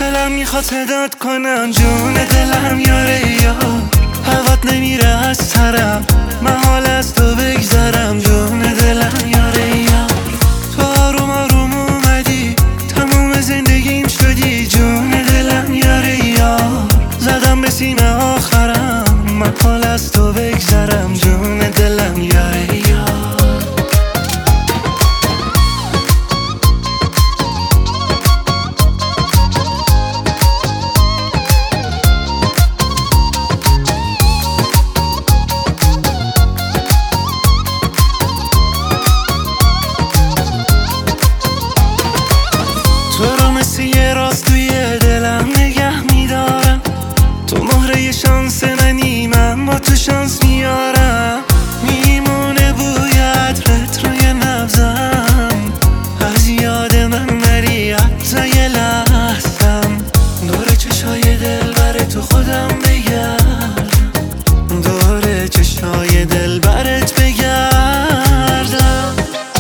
دلم میخواد صدات کنم جون دلم یاره یا هوات نمیره از سرم محال از تو بگذرم جون دلم یاره یا تو آروم آروم اومدی تموم زندگیم شدی جون دلم یاره یا زدم به سینه آخرم محال از تو بگذرم جون دلم یاره یا یه راست توی دلم نگه میدارم تو مهره شانس منی من با تو شانس میارم میمونه بوی عطرت روی نبضم از یاد من نری حتی یه لحظم دور چشای دل بر تو خودم بگردم دور چشای دل برت بگردم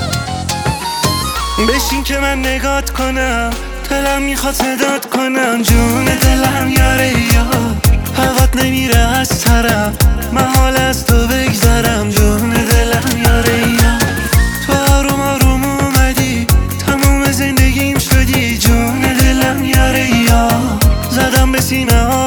بشین که من نگات کنم دلم میخواد صدات کنم جون دلم یاره یا هوات نمیره از سرم محال از تو بگذرم جون دلم یاره یا تو آروم آروم اومدی تموم زندگیم شدی جون دلم یاره یا زدم به سینه